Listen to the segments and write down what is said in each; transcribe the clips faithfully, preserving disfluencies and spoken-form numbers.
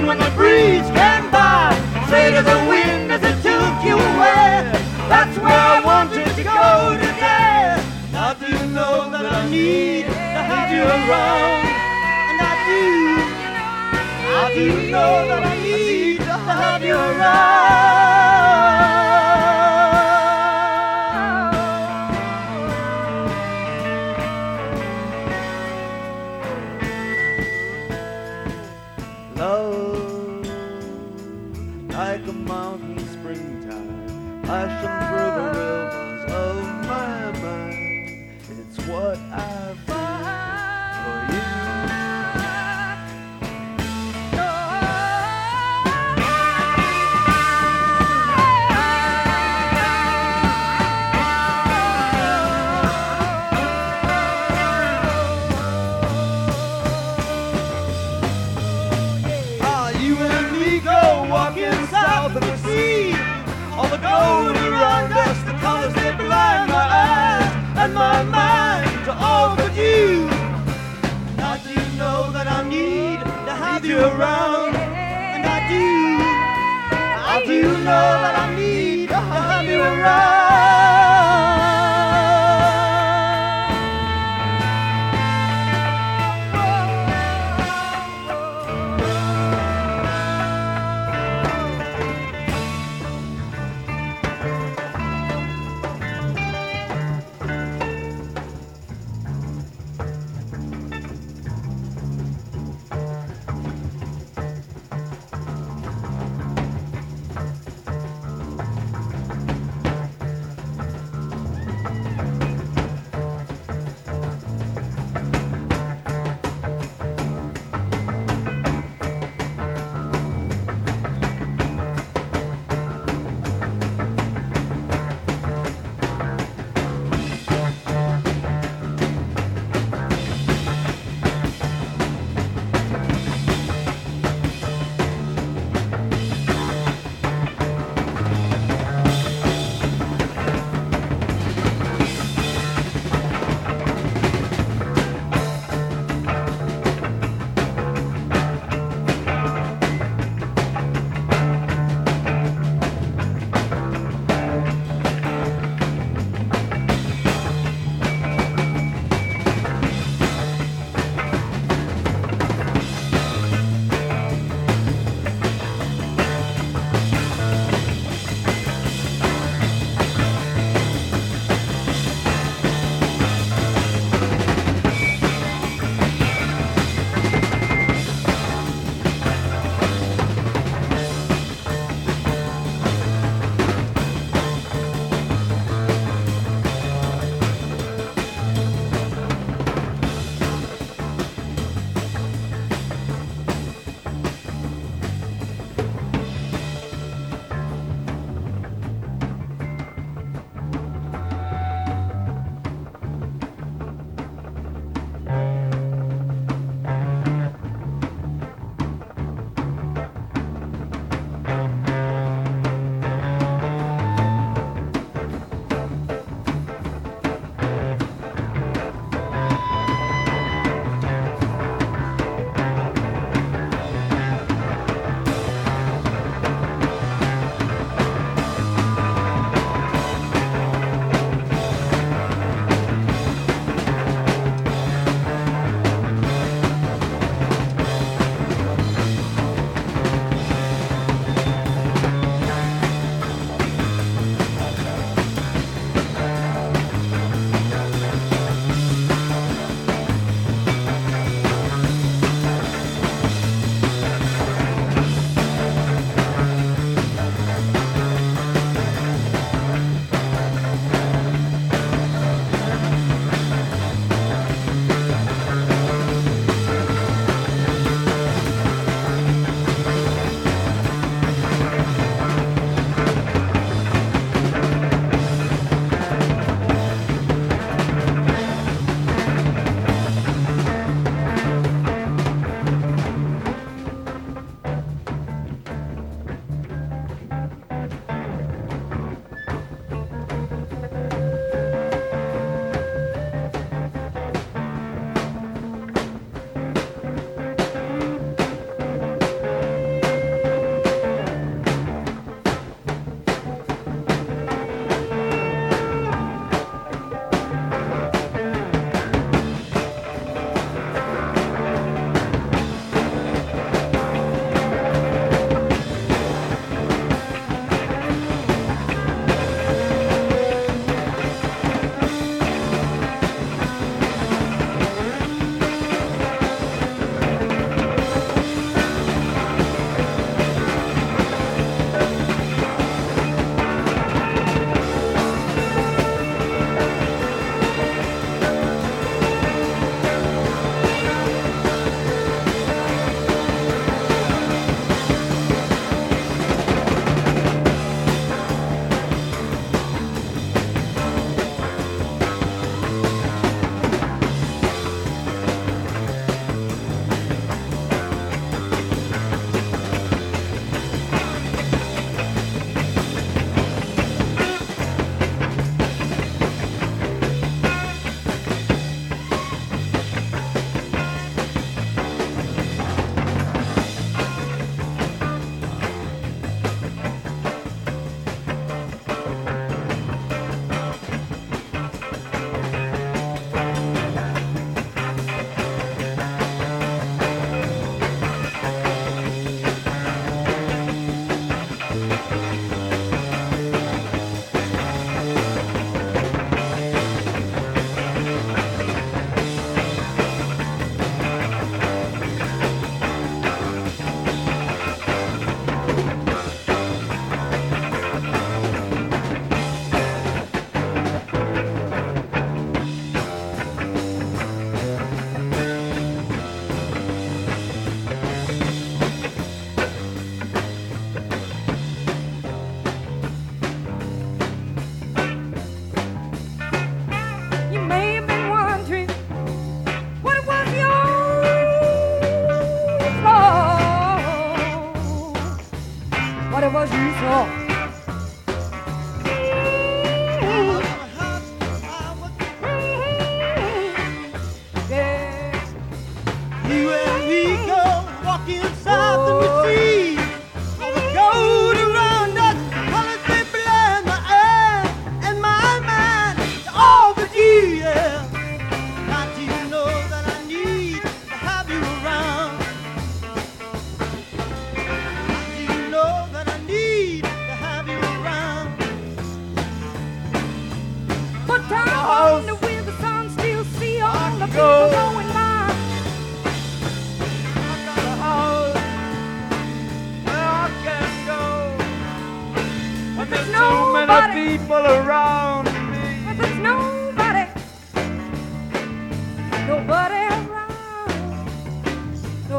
when the breeze came by. Say to the wind as it took you away, that's where I wanted to go today. Now do you know that I need to have you around? And I do. I do know that I need to have you around. Love, like a mountain springtime, flashing through the rivers of my mind. It's what I feel for you. South of the sea, all the golden-rod dust, the colors they blind my eyes and my mind to all but you. Now do you know that I need to have you around? And I do. I do know that I need to have you around. it was you saw. You and me go walking south oh. and we see all the gold around us, colors they blind my eyes and my mind to all but you, yeah. Now do you know that I need to have you around? Now do you know that I need to have you around? But down the where the sun still see all the people going by. There's so many people around me. But there's nobody, nobody around. No.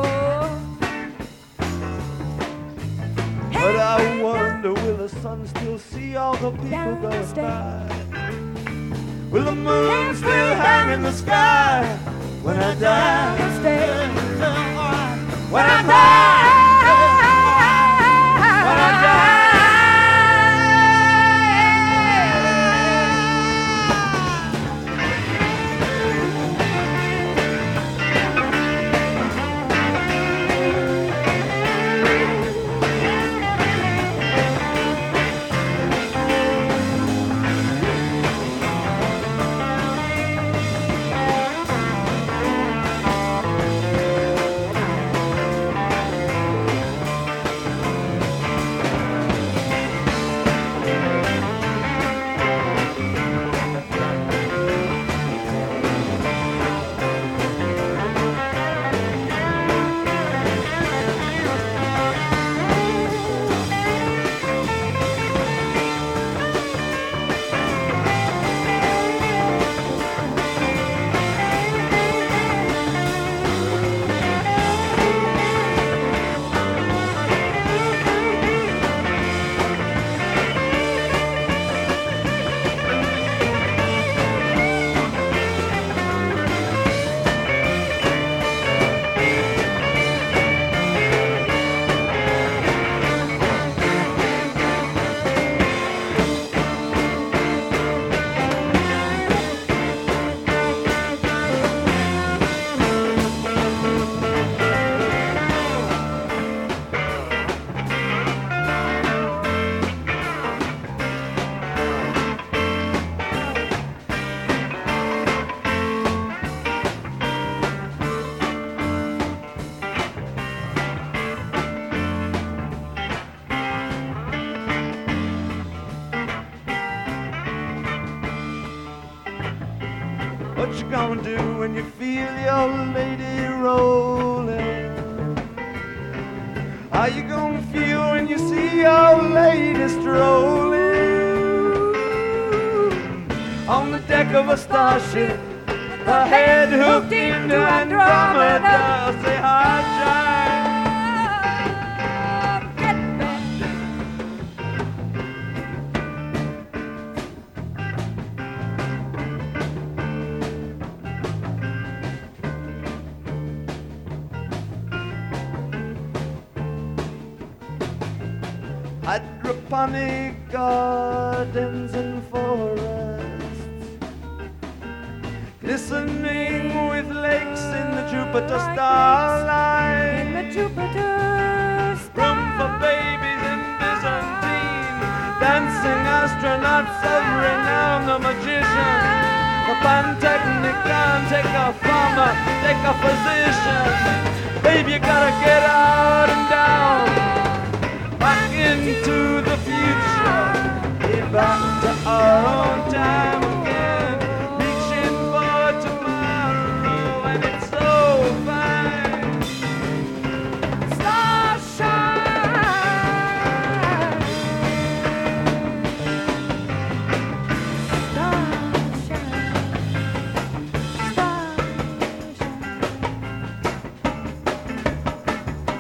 Hey, but I wonder, will the sun still see all the people going by? Will the moon still hang in the sky when I die? When I die, when I die. What you gonna do when you feel your lady rolling? How you gonna feel when you see your lady strolling on the deck of a starship, her head hooked into Andromeda? Say hi, Jack. Hydroponic gardens and forests, glistening with lakes in the Jupiter starlight. In the Jupiter starlight. Room for babies in Byzantine, dancing astronauts of renown, the magician, the pantechnicon, take a farmer, take a physician. Baby, you gotta get out and down, back into the future, get back to our own time again, reaching for tomorrow, and it's so fine. Starshine, starshine, starshine.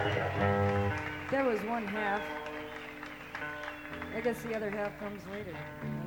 That was one half. I guess the other half comes later.